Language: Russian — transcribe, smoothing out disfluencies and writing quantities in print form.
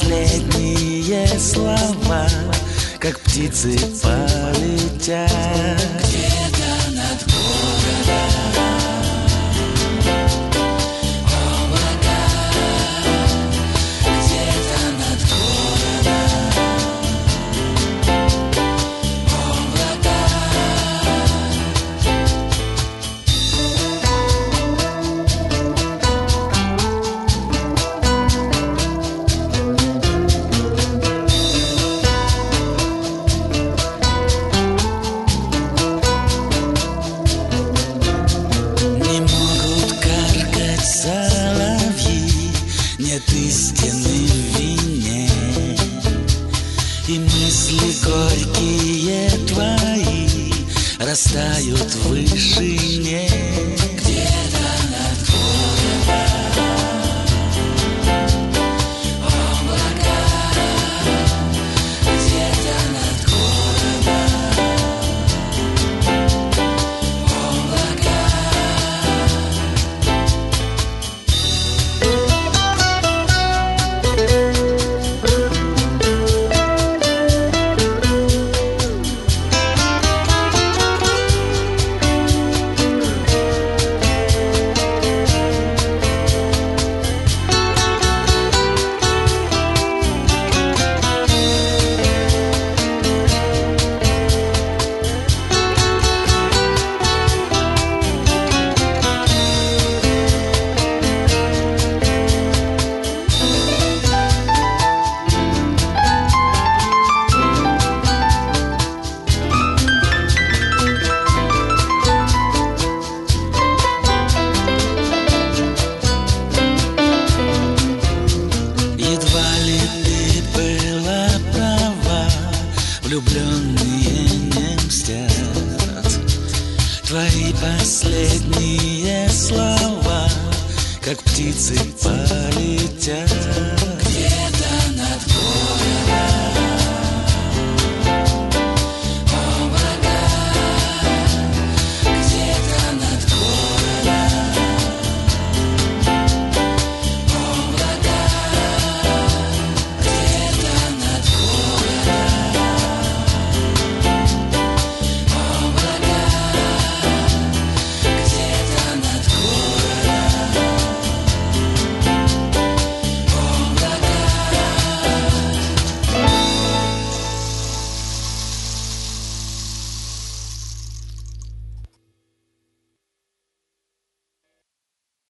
последние слова, как птицы полетят где-то над городом. Облака где-то над городом. Облака. Нет истины в вине, и мысли горькие твои растают в вышине. Где-то над городом облака, где-то над городом облака. Влюбленные не мстят. Твои последние слова, как птицы